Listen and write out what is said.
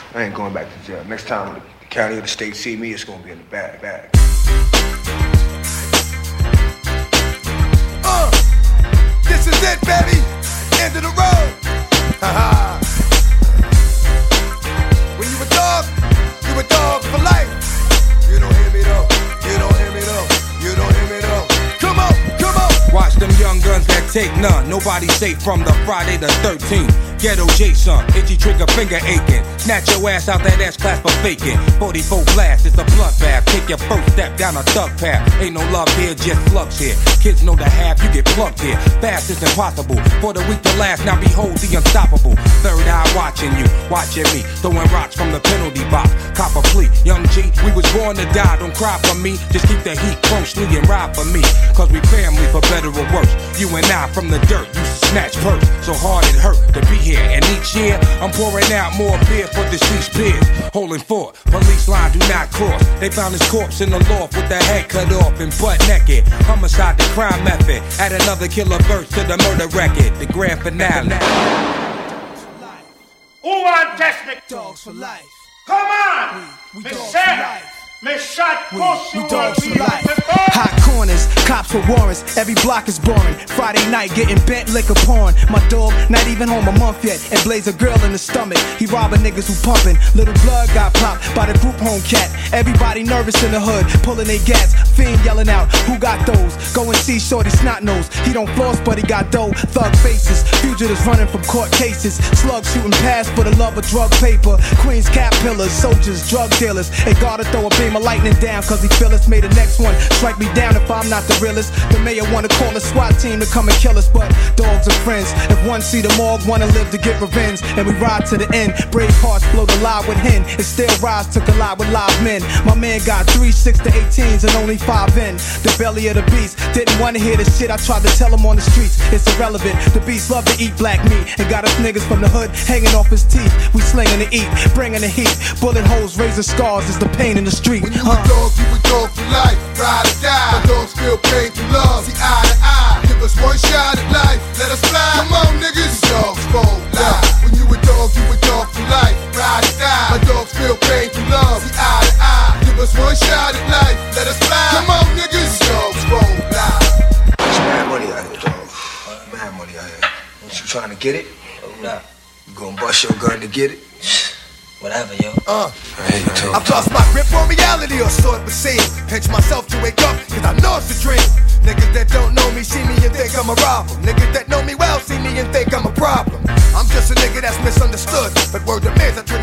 I ain't going back to jail. Next time the county or the state see me, it's gonna be in the bag. This is it, baby. End of the road. When you a dog for life. You don't hear me though. Come on. Watch them young guns that take none. Nobody safe from the Friday the 13th. Ghetto Jason, itchy trigger finger aching. Snatch your ass out that S-class for faking. 44 blast, it's a bloodbath. Take your first step down a thug path. Ain't no love here, just slugs here. Kids know the half, you get plugged here. Fast is impossible, for the weak to last. Now behold the unstoppable. Third eye watching you, watching me. Throwing rocks from the penalty box. Cop a plea, young G, we was born to die. Don't cry for me, just keep the heat closely and ride for me. Cause we family for better or worse. You and I from the dirt, used to snatch purse. So hard it hurt to be here. And each year, I'm pouring out more beer for deceased peers. Holding fort, police line do not cross. They found his corpse in the loft with the head cut off and butt naked. Homicide, the crime method. Add another killer verse to the murder record. The grand finale. Who want test me? Dogs for life. Come on! We Me dogs say, for life. me shot push you dogs and for life. Hot corners, cops with warrants. Every block is boring. Friday night getting bent liquor pouring. My dog not even home a month yet and blaze a girl in the stomach. He robbing niggas who pumping. Little blood got popped by the group home cat. Everybody nervous in the hood, pulling their gas. Fiend yelling out, who got those? Go and see Shorty Snot Nose. He don't floss, but he got dough. Thug faces, fugitives running from court cases. Slugs shooting past for the love of drug paper. Queens cap pillars, soldiers, drug dealers. They gotta throw a beam of lightning down, cause he feel us. May the next one strike me down if I'm not the realest. The mayor wanna call a SWAT team to come and kill us, but dogs are friends. If one see the morgue, wanna live to get revenge. And we ride to the end. Brave hearts blow the lie with hen. And still rise to collide with live men. My man got 3 6 to 18s and only 5 in. The belly of the beast. Didn't wanna hear the shit I tried to tell him on the streets. It's irrelevant. The beast love to eat black meat. And got us niggas from the hood hanging off his teeth. We slinging to eat, bringing the heat. Bullet holes, razor scars is the pain in the street. When you a dog, you a dog for life. Ride or die. My dogs feel pain through love. See eye to eye. Give us one shot at life. Let us fly. Come on, niggas. Dogs for life. When you a dog for life. Ride or die. My dogs feel pain through love. See eye to eye. Give us one shot at life. Let us fly. Come on, niggas. Dogs for life. There's mad money out here, dog. Mad money out here. You trying to get it? Nah. You gonna bust your gun to get it? Whatever, yo. I've lost my grip on reality, or so it would seem. Pinch myself to wake up, cause I know it's a dream. Niggas that don't know me see me and think I'm a robber. Niggas that know me well see me and think I'm a problem. I'm just a nigga that's misunderstood, but word to me, I